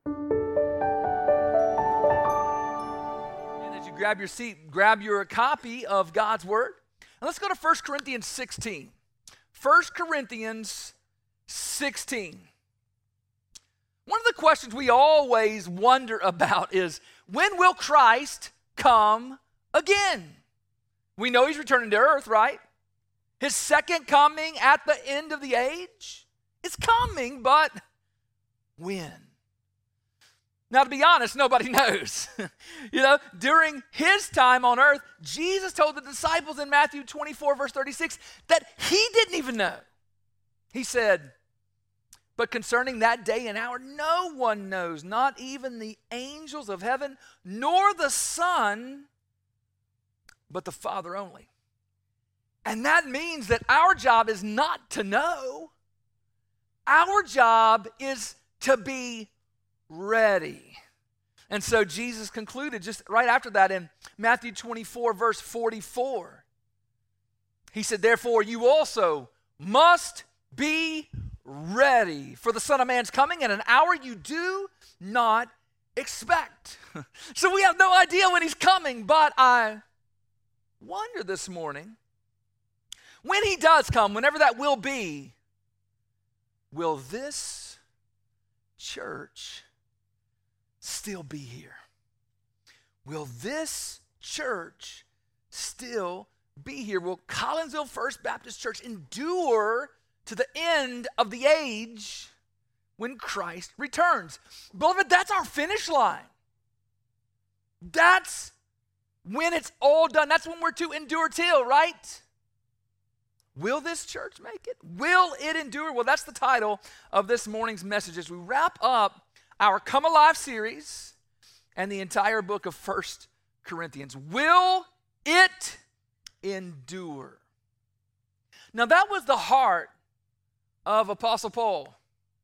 And as you grab your seat, grab your copy of God's Word. And let's go to 1 Corinthians 16. 1 Corinthians 16. One of the questions we always wonder about is, when will Christ come again? We know he's returning to earth, right? His second coming at the end of the age is coming, but when? Now, to be honest, nobody knows. During his time on earth, Jesus told the disciples in Matthew 24, verse 36, that he didn't even know. He said, but concerning that day and hour, no one knows, not even the angels of heaven, nor the Son, but the Father only. And that means that our job is not to know. Our job is to be ready. And so Jesus concluded just right after that in Matthew 24, verse 44. He said, therefore, you also must be ready, for the Son of Man's coming at an hour you do not expect. So we have no idea when he's coming, but I wonder this morning, when he does come, whenever that will be, will this church still be here? Will this church still be here? Will Collinsville First Baptist Church endure to the end of the age when Christ returns? Beloved, that's our finish line. That's when it's all done. That's when we're to endure till, right? Will this church make it? Will it endure? Well, that's the title of this morning's message as we wrap up our Come Alive series and the entire book of 1 Corinthians. Will it endure? Now, that was the heart of Apostle Paul,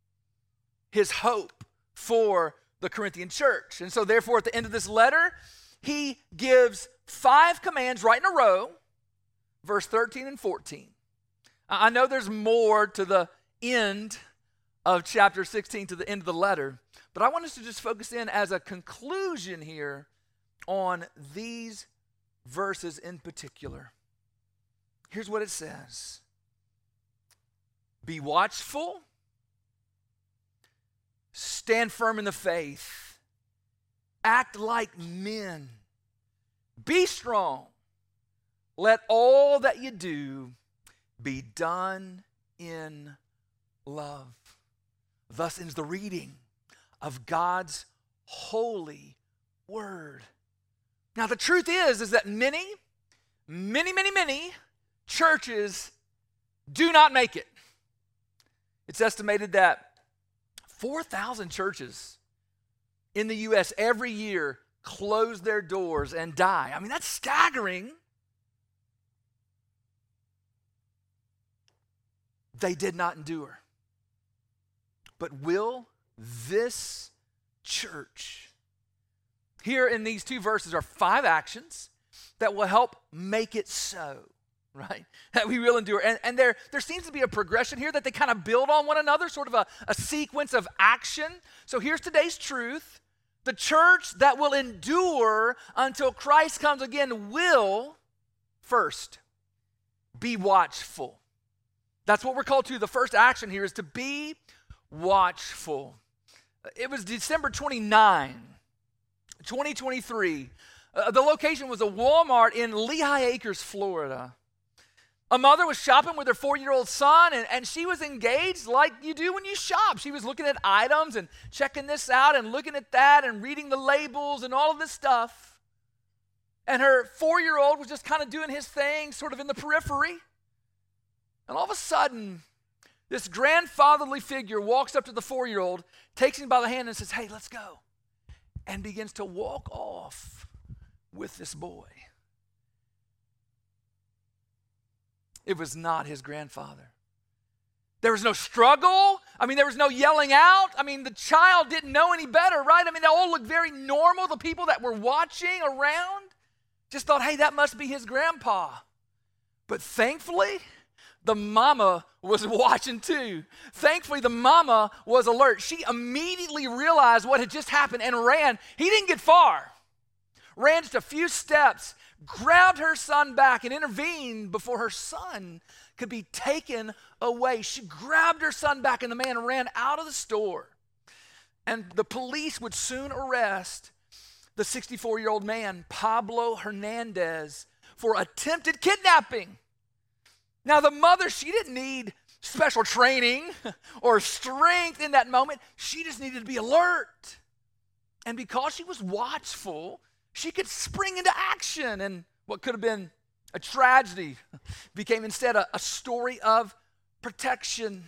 his hope for the Corinthian church. And so, therefore, at the end of this letter, he gives 5 commands right in a row, verse 13 and 14. I know there's more to the end of chapter 16, to the end of the letter, but I want us to just focus in as a conclusion here on these verses in particular. Here's what it says. Be watchful, stand firm in the faith, act like men, be strong, let all that you do be done in love. Thus ends the reading of God's holy word. Now, the truth is that many churches do not make it. It's estimated that 4,000 churches in the U.S. every year close their doors and die. I mean, that's staggering. They did not endure. But will this church? Here in these 2 verses are 5 actions that will help make it so, right? That we will endure. And there seems to be a progression here that they kind of build on one another, sort of a sequence of action. So here's today's truth. The church that will endure until Christ comes again will, first, be watchful. That's what we're called to. The first action here is to be watchful. It was December 29, 2023. The location was a Walmart in Lehigh Acres, Florida. A mother was shopping with her 4-year-old son, and she was engaged like you do when you shop. She was looking at items and checking this out and looking at that and reading the labels and all of this stuff. And her 4-year-old was just kind of doing his thing, sort of in the periphery. And all of a sudden, this grandfatherly figure walks up to the 4-year-old, takes him by the hand and says, hey, let's go. And begins to walk off with this boy. It was not his grandfather. There was no struggle. There was no yelling out. The child didn't know any better, right? They all looked very normal. The people that were watching around just thought, hey, that must be his grandpa. But thankfully, the mama was watching too. Thankfully, the mama was alert. She immediately realized what had just happened and ran. He didn't get far. Ran just a few steps, grabbed her son back and intervened before her son could be taken away. She grabbed her son back and the man ran out of the store. And the police would soon arrest the 64-year-old man, Pablo Hernandez, for attempted kidnapping. Now, the mother, she didn't need special training or strength in that moment. She just needed to be alert. And because she was watchful, she could spring into action. And what could have been a tragedy became instead a story of protection.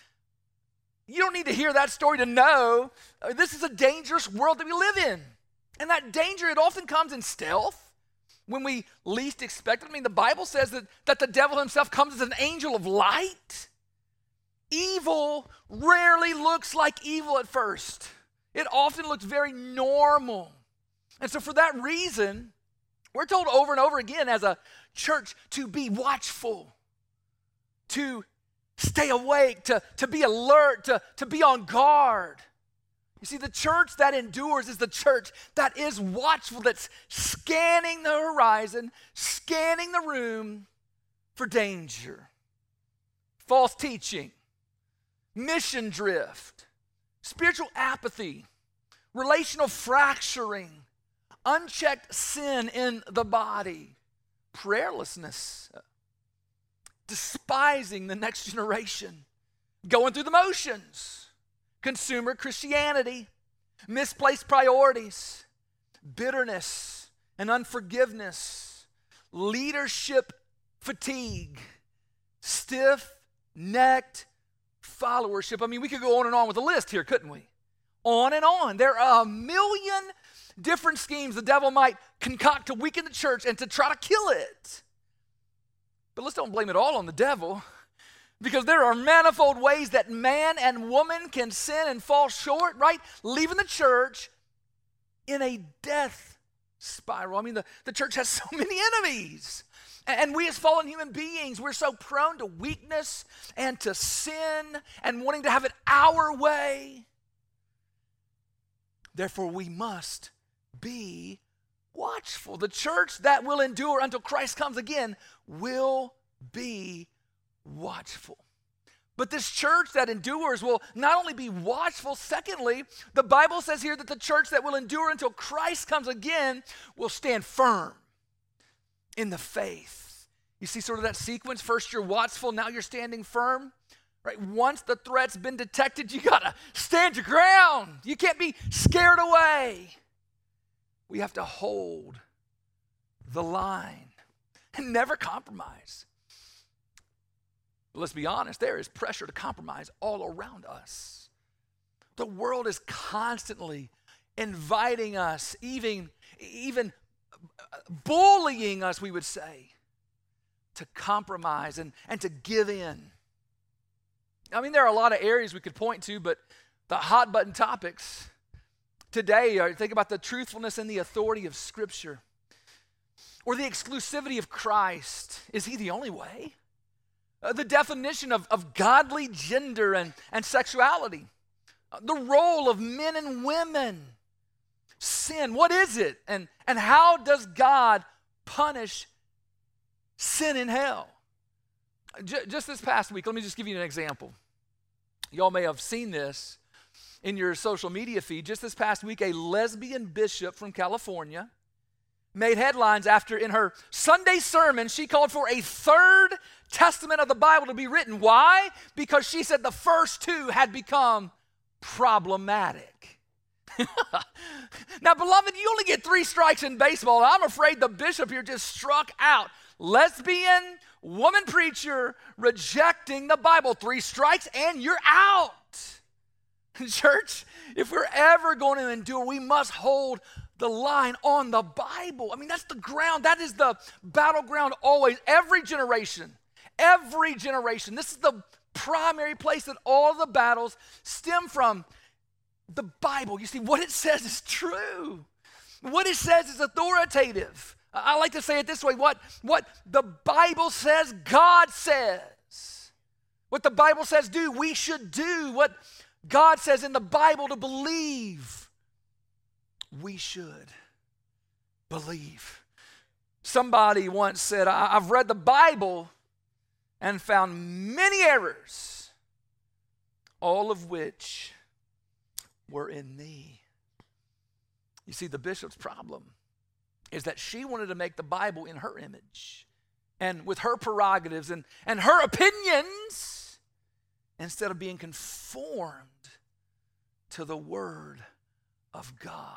You don't need to hear that story to know this is a dangerous world that we live in. And that danger, it often comes in stealth when we least expect it. I mean, the Bible says that the devil himself comes as an angel of light. Evil rarely looks like evil at first. It often looks very normal. And so for that reason, we're told over and over again as a church to be watchful, to stay awake, to be alert, to be on guard. You see, the church that endures is the church that is watchful, that's scanning the horizon, scanning the room for danger, false teaching, mission drift, spiritual apathy, relational fracturing, unchecked sin in the body, prayerlessness, despising the next generation, going through the motions, consumer Christianity, misplaced priorities, bitterness and unforgiveness, leadership fatigue, stiff-necked followership. I mean, we could go on with the list here, couldn't we? On and on. There are a million different schemes the devil might concoct to weaken the church and to try to kill it. But let's don't blame it all on the devil, because there are manifold ways that man and woman can sin and fall short, right? Leaving the church in a death spiral. I mean, the church has so many enemies. And we as fallen human beings, we're so prone to weakness and to sin and wanting to have it our way. Therefore, we must be watchful. The church that will endure until Christ comes again will be watchful. But this church that endures will not only be watchful, secondly, the Bible says here that the church that will endure until Christ comes again will stand firm in the faith. You see sort of that sequence? First you're watchful, now you're standing firm. Right? Once the threat's been detected, you gotta stand your ground. You can't be scared away. We have to hold the line and never compromise. But let's be honest, there is pressure to compromise all around us. The world is constantly inviting us, even bullying us, we would say, to compromise and to give in. I mean, there are a lot of areas we could point to, but the hot button topics today are, think about the truthfulness and the authority of Scripture, or the exclusivity of Christ. Is he the only way? The definition of godly gender and sexuality, the role of men and women, sin, what is it? And how does God punish sin in hell? Just this past week, let me just give you an example. Y'all may have seen this in your social media feed. Just this past week, a lesbian bishop from California made headlines after, in her Sunday sermon, she called for a third testament of the Bible to be written. Why? Because she said the first two had become problematic. Now, beloved, you only get 3 strikes in baseball. I'm afraid the bishop here just struck out. Lesbian, woman preacher, rejecting the Bible. 3 strikes and you're out. Church, if we're ever going to endure, we must hold the line on the Bible. I mean, that's the ground. That is the battleground always. Every generation. This is the primary place that all the battles stem from. The Bible. You see, what it says is true. What it says is authoritative. I like to say it this way. What the Bible says, God says. What the Bible says do, we should do. What God says in the Bible to believe, we should believe. Somebody once said, I've read the Bible and found many errors, all of which were in me. You see, the bishop's problem is that she wanted to make the Bible in her image and with her prerogatives and her opinions instead of being conformed to the Word of God.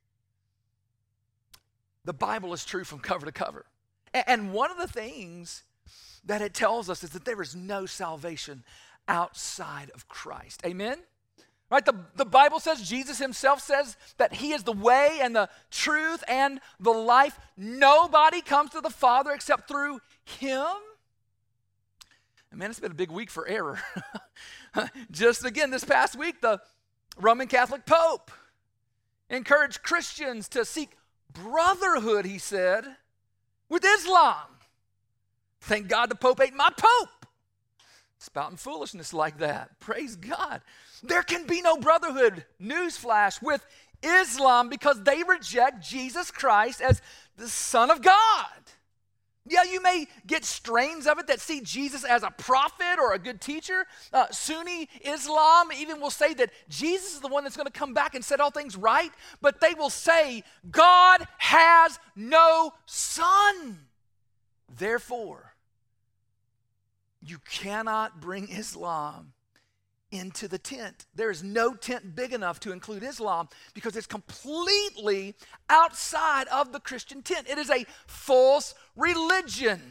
The Bible is true from cover to cover. And one of the things that it tells us is that there is no salvation outside of Christ. Amen? Right? The Bible says, Jesus himself says that he is the way and the truth and the life. Nobody comes to the Father except through him. And man, it's been a big week for error. Just again, this past week, the Roman Catholic Pope encouraged Christians to seek brotherhood, he said, with Islam. Thank God the Pope ain't my Pope. Spouting foolishness like that. Praise God. There can be no brotherhood, newsflash, with Islam because they reject Jesus Christ as the Son of God. Yeah, you may get strains of it that see Jesus as a prophet or a good teacher. Sunni Islam even will say that Jesus is the one that's going to come back and set all things right, but they will say God has no son. Therefore, you cannot bring Islam into the tent. There is no tent big enough to include Islam because it's completely outside of the Christian tent. It is a false religion.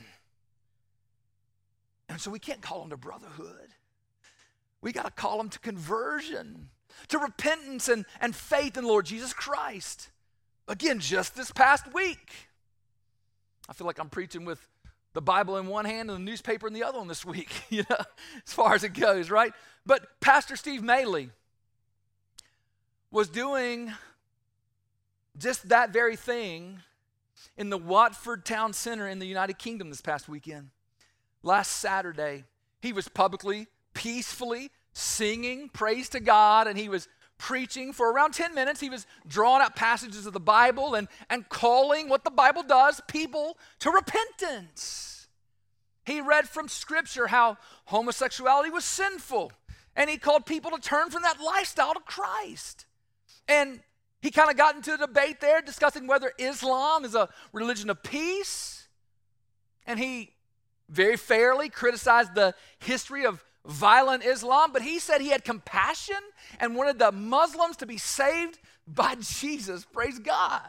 And so we can't call them to brotherhood. We got to call them to conversion, to repentance and faith in Lord Jesus Christ. Again, just this past week, I feel like I'm preaching with the Bible in one hand and the newspaper in the other one this week, as far as it goes, right? But Pastor Steve Maley was doing just that very thing in the Watford Town Center in the United Kingdom this past weekend. Last Saturday, he was publicly, peacefully singing praise to God, and he was preaching for around 10 minutes. He was drawing out passages of the Bible and calling what the Bible does, people to repentance. He read from Scripture how homosexuality was sinful, and he called people to turn from that lifestyle to Christ. And he kind of got into a debate there discussing whether Islam is a religion of peace, and he very fairly criticized the history of violent Islam, but he said he had compassion and wanted the Muslims to be saved by Jesus. Praise God.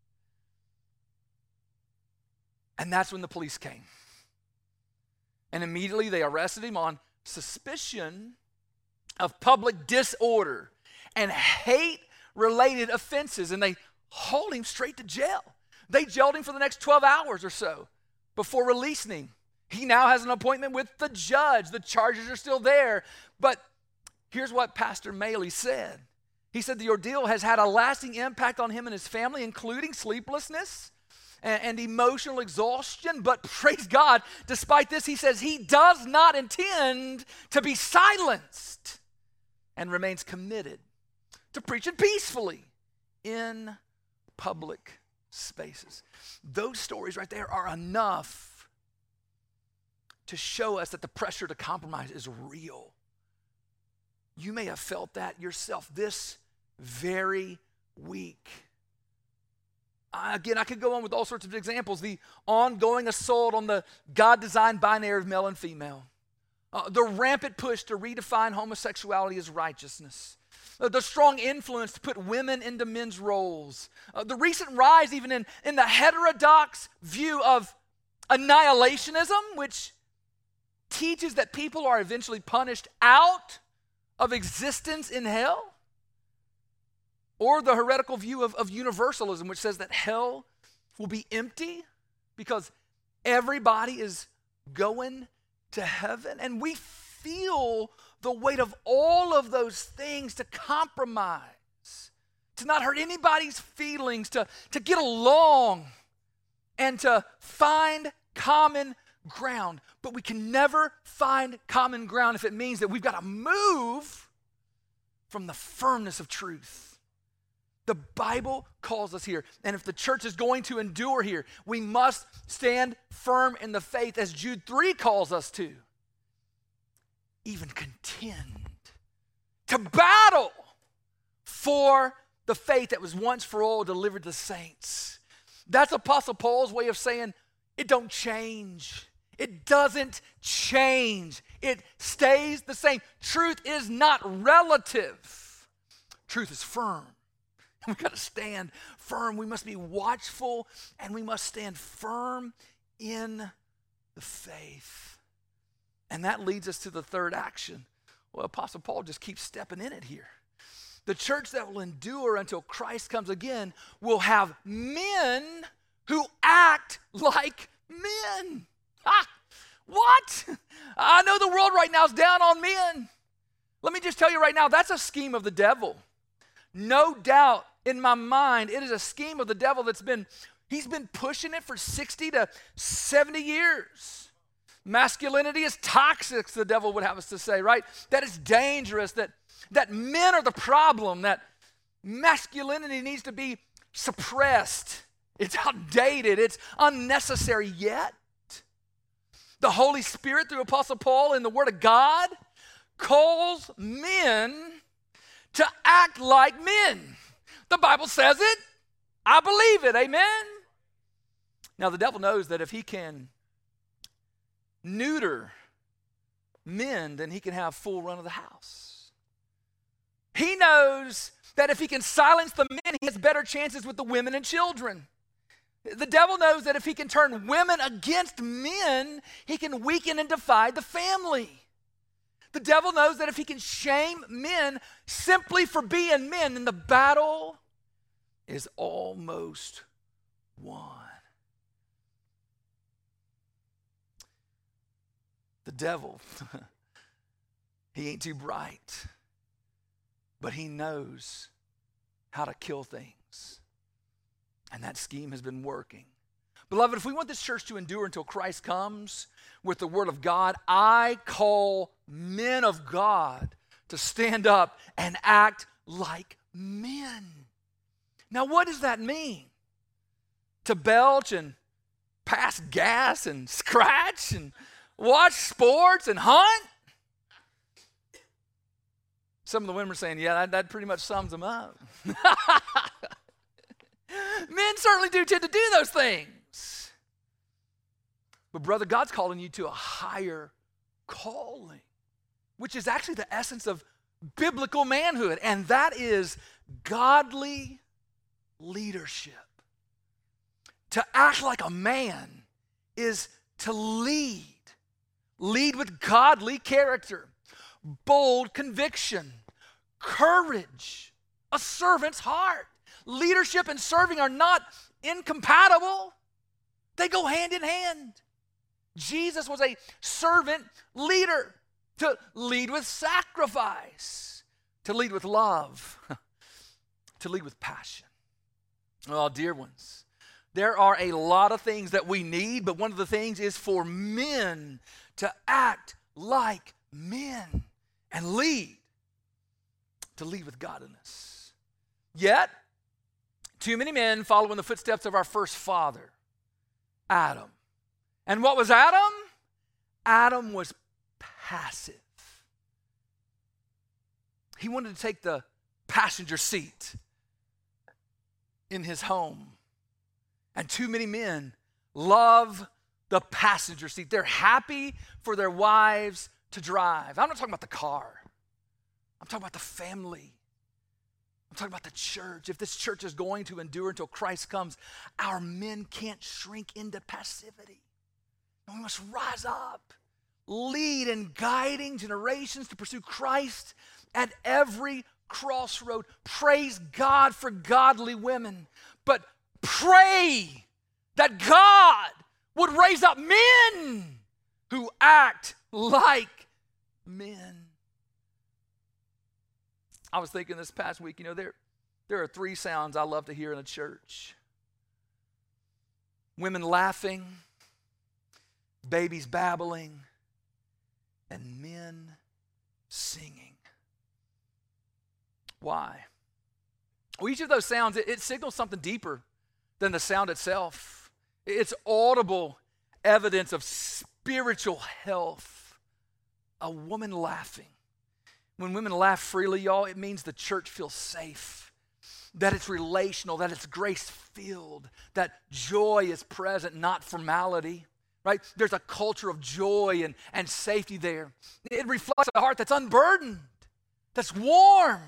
And that's when the police came. And immediately they arrested him on suspicion of public disorder and hate-related offenses, and they hauled him straight to jail. They jailed him for the next 12 hours or so before releasing him. He now has an appointment with the judge. The charges are still there. But here's what Pastor Maley said. He said the ordeal has had a lasting impact on him and his family, including sleeplessness and emotional exhaustion. But praise God, despite this, he says he does not intend to be silenced and remains committed to preaching peacefully in public spaces. Those stories right there are enough to show us that the pressure to compromise is real. You may have felt that yourself this very week. Again, I could go on with all sorts of examples. The ongoing assault on the God-designed binary of male and female. The rampant push to redefine homosexuality as righteousness. The strong influence to put women into men's roles. The recent rise even in the heterodox view of annihilationism, which teaches that people are eventually punished out of existence in hell, or the heretical view of universalism, which says that hell will be empty because everybody is going to heaven. And we feel the weight of all of those things to compromise, to not hurt anybody's feelings, to get along, and to find common ground, but we can never find common ground if it means that we've got to move from the firmness of truth. The Bible calls us here, and if the church is going to endure here, we must stand firm in the faith as Jude 3 calls us to. Even contend, to battle for the faith that was once for all delivered to saints. That's Apostle Paul's way of saying it don't change. It doesn't change. It stays the same. Truth is not relative. Truth is firm. We've got to stand firm. We must be watchful, and we must stand firm in the faith. And that leads us to the third action. Well, Apostle Paul just keeps stepping in it here. The church that will endure until Christ comes again will have men who act like men. What? I know the world right now is down on men. Let me just tell you right now, that's a scheme of the devil. No doubt in my mind, it is a scheme of the devil he's been pushing it for 60 to 70 years. Masculinity is toxic, the devil would have us to say, right? That is dangerous, that men are the problem, that masculinity needs to be suppressed. It's outdated, it's unnecessary. Yet the Holy Spirit through Apostle Paul in the Word of God calls men to act like men. The Bible says it. I believe it. Amen? Now the devil knows that if he can neuter men, then he can have full run of the house. He knows that if he can silence the men, he has better chances with the women and children. The devil knows that if he can turn women against men, he can weaken and divide the family. The devil knows that if he can shame men simply for being men, then the battle is almost won. The devil, he ain't too bright, but he knows how to kill things. And that scheme has been working. Beloved, if we want this church to endure until Christ comes with the Word of God, I call men of God to stand up and act like men. Now, what does that mean? To belch and pass gas and scratch and watch sports and hunt? Some of the women are saying, yeah, that pretty much sums them up. Men certainly do tend to do those things. But brother, God's calling you to a higher calling, which is actually the essence of biblical manhood, and that is godly leadership. To act like a man is to lead with godly character, bold conviction, courage, a servant's heart. Leadership and serving are not incompatible. They go hand in hand. Jesus was a servant leader, to lead with sacrifice, to lead with love, to lead with passion. Oh, dear ones, there are a lot of things that we need, but one of the things is for men to act like men and lead, to lead with godliness. Yet, too many men follow in the footsteps of our first father, Adam. And what was Adam? Adam was passive. He wanted to take the passenger seat in his home. And too many men love the passenger seat. They're happy for their wives to drive. I'm not talking about the car. I'm talking about the family. I'm talking about the church. If this church is going to endure until Christ comes, our men can't shrink into passivity. And we must rise up, lead in guiding generations to pursue Christ at every crossroad. Praise God for godly women, but pray that God would raise up men who act like men. I was thinking this past week, there are 3 sounds I love to hear in a church. Women laughing, babies babbling, and men singing. Why? Well, each of those sounds, it signals something deeper than the sound itself. It's audible evidence of spiritual health. A woman laughing. When women laugh freely, y'all, it means the church feels safe, that it's relational, that it's grace-filled, that joy is present, not formality, right? There's a culture of joy and safety there. It reflects a heart that's unburdened, that's warm.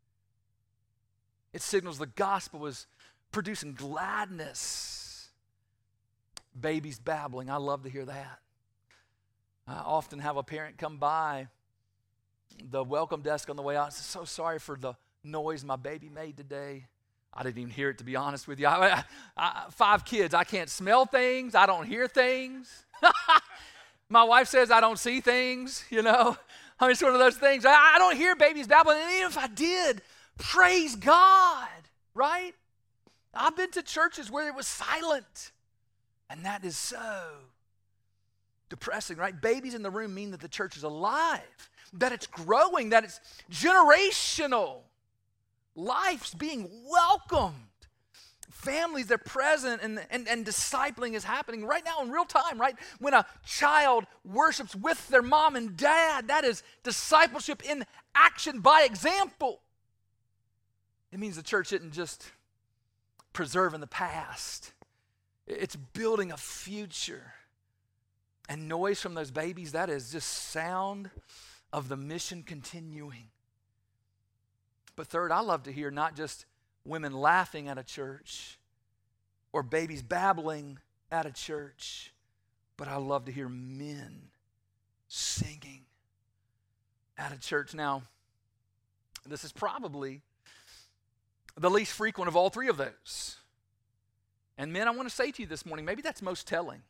It signals the gospel is producing gladness. Babies babbling, I love to hear that. I often have a parent come by the welcome desk on the way out and say, so sorry for the noise my baby made today. I didn't even hear it, to be honest with you. 5 kids, I can't smell things, I don't hear things. My wife says I don't see things, you know. I mean, it's one of those things. I don't hear babies babbling, and even if I did, praise God, right? I've been to churches where it was silent, and that is so depressing, right? Babies in the room mean that the church is alive, that it's growing, that it's generational. Life's being welcomed. Families, they're present, and discipling is happening right now in real time, right? When a child worships with their mom and dad, that is discipleship in action by example. It means the church isn't just preserving the past. It's building a future. And noise from those babies, that is just sound of the mission continuing. But third, I love to hear not just women laughing at a church or babies babbling at a church, but I love to hear men singing at a church. Now, this is probably the least frequent of all 3 of those. And men, I want to say to you this morning, maybe that's most telling.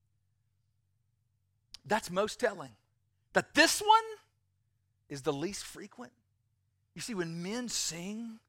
That's most telling. That this one is the least frequent. You see, when men sing,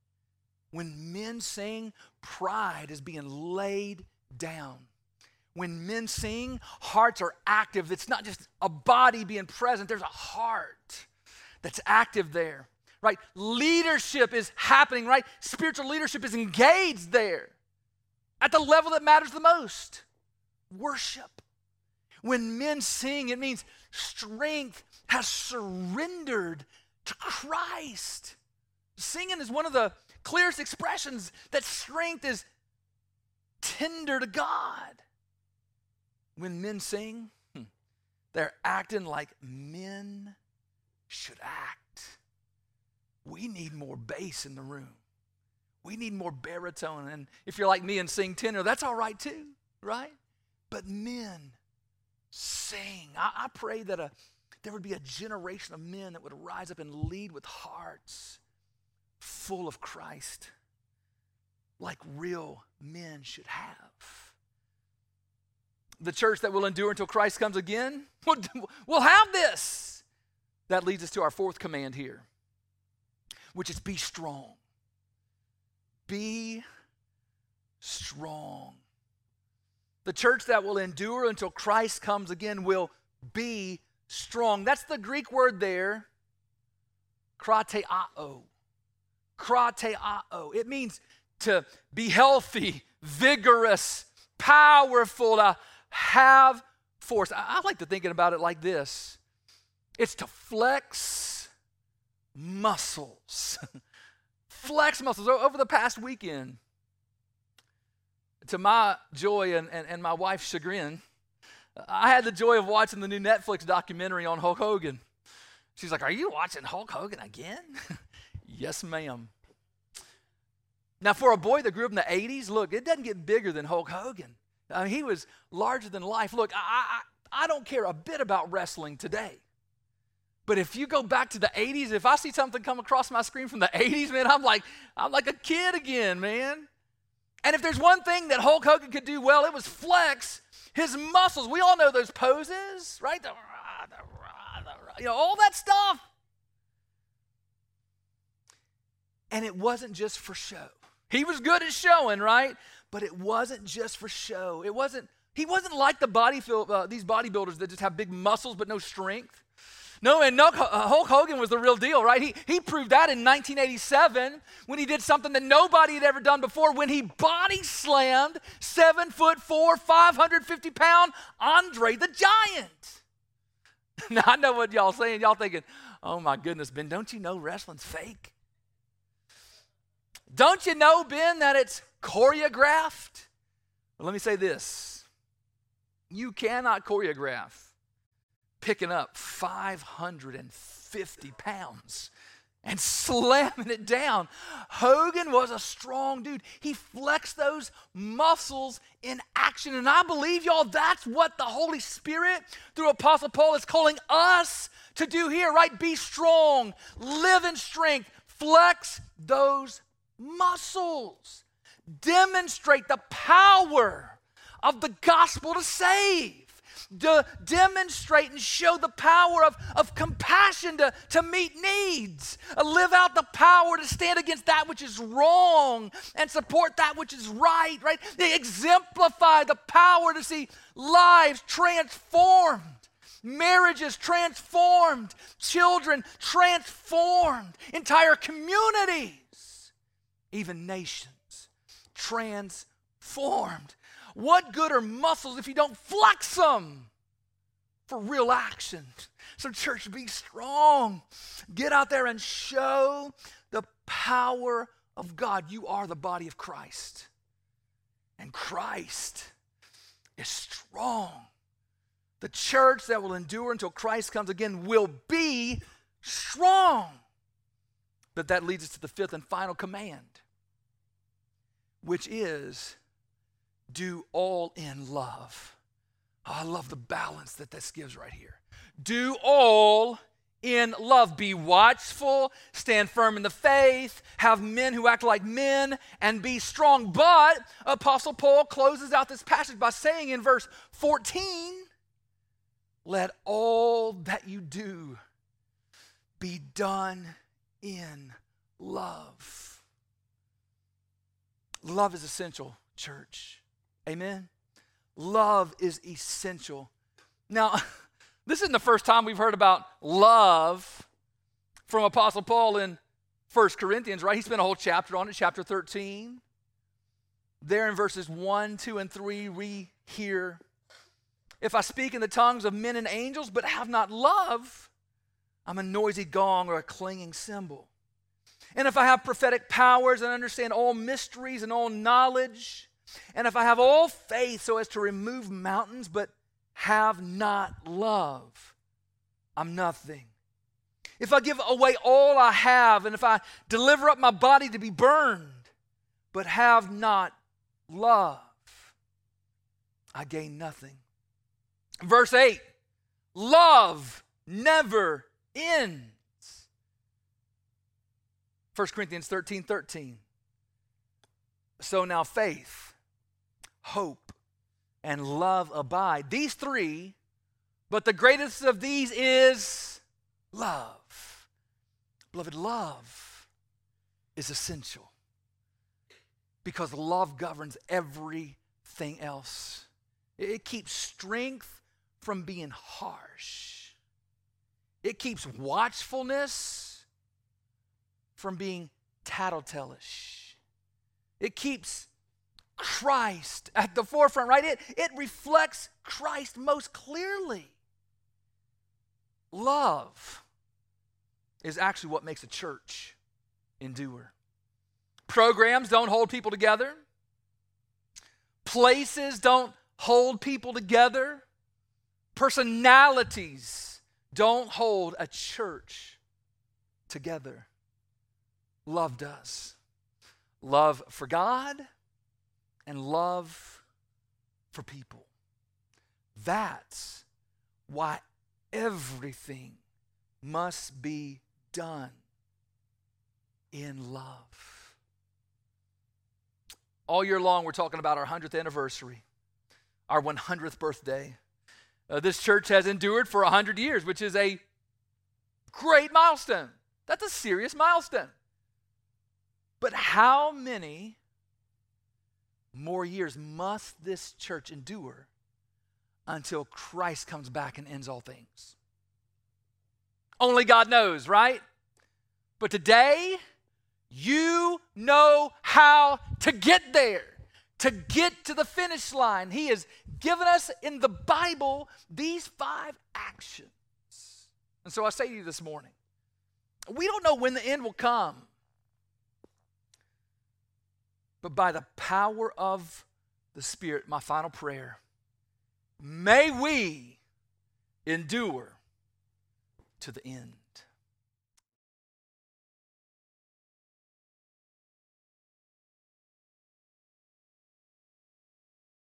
pride is being laid down. When men sing, hearts are active. It's not just a body being present. There's a heart that's active there, right? Leadership is happening, right? Spiritual leadership is engaged there at the level that matters the most, worship. When men sing, it means strength has surrendered to Christ. Singing is one of the clearest expressions that strength is tender to God. When men sing, they're acting like men should act. We need more bass in the room. We need more baritone. And if you're like me and sing tenor, that's all right too, right? But men sing. I pray that there would be a generation of men that would rise up and lead with hearts full of Christ, like real men should have. The church that will endure until Christ comes again will have this. That leads us to our 4th command here, which is be strong. Be strong. The church that will endure until Christ comes again will be strong. That's the Greek word there, krateao. Krateao. It means to be healthy, vigorous, powerful, to have force. I like to think about it like this. It's to flex muscles. Flex muscles. Over the past weekend, to my joy and my wife's chagrin, I had the joy of watching the new Netflix documentary on Hulk Hogan. She's like, "Are you watching Hulk Hogan again?" Yes, ma'am. Now, for a boy that grew up in the 80s, look, it doesn't get bigger than Hulk Hogan. I mean, he was larger than life. Look, I don't care a bit about wrestling today. But if you go back to the 80s, if I see something come across my screen from the 80s, man, I'm like a kid again, man. And if there's one thing that Hulk Hogan could do well, it was flex his muscles. We all know those poses, right? All that stuff. And it wasn't just for show. He was good at showing, right? But it wasn't just for show. It wasn't He wasn't like these bodybuilders that just have big muscles but no strength. No, and Hulk Hogan was the real deal, right? He proved that in 1987 when he did something that nobody had ever done before, when he body slammed 7'4", 550-pound Andre the Giant. Now, I know what y'all saying. Y'all thinking, oh my goodness, Ben, don't you know wrestling's fake? Don't you know, Ben, that it's choreographed? Well, let me say this. You cannot choreograph picking up 550 pounds and slamming it down. Hogan was a strong dude. He flexed those muscles in action. And I believe, y'all, that's what the Holy Spirit, through Apostle Paul, is calling us to do here, right? Be strong, live in strength, flex those muscles. Demonstrate the power of the gospel to save. To demonstrate and show the power of compassion to meet needs. Live out the power to stand against that which is wrong and support that which is right? They exemplify the power to see lives transformed, marriages transformed, children transformed, entire communities, even nations transformed. What good are muscles if you don't flex them for real action? So church, be strong. Get out there and show the power of God. You are the body of Christ. And Christ is strong. The church that will endure until Christ comes again will be strong. But that leads us to the fifth and final command, which is do all in love. Oh, I love the balance that this gives right here. Do all in love. Be watchful, stand firm in the faith, have men who act like men, and be strong. But Apostle Paul closes out this passage by saying in verse 14, let all that you do be done in love. Love is essential, church. Amen? Love is essential. Now, this isn't the first time we've heard about love from Apostle Paul in 1 Corinthians, right? He spent a whole chapter on it, chapter 13. There in verses 1, 2, and 3, we hear, if I speak in the tongues of men and angels, but have not love, I'm a noisy gong or a clanging cymbal. And if I have prophetic powers and understand all mysteries and all knowledge, and if I have all faith so as to remove mountains, but have not love, I'm nothing. If I give away all I have, and if I deliver up my body to be burned, but have not love, I gain nothing. Verse 8, love never ends. 1 Corinthians 13:13. So now faith, hope, and love abide. These three, but the greatest of these is love. Beloved, love is essential because love governs everything else. It keeps strength from being harsh. It keeps watchfulness from being tattletalish. It keeps Christ at the forefront, right? It reflects Christ most clearly. Love is actually what makes a church endure. Programs don't hold people together. Places don't hold people together. Personalities don't hold a church together. Love does. Love for God and love for people. That's why everything must be done in love. All year long, we're talking about our 100th anniversary, our 100th birthday. This church has endured for 100 years, which is a great milestone. That's a serious milestone. But how many more years must this church endure until Christ comes back and ends all things. Only God knows, right? But today, you know how to get there, to get to the finish line. He has given us in the Bible these 5 actions. And so I say to you this morning, we don't know when the end will come, but by the power of the Spirit, my final prayer, may we endure to the end.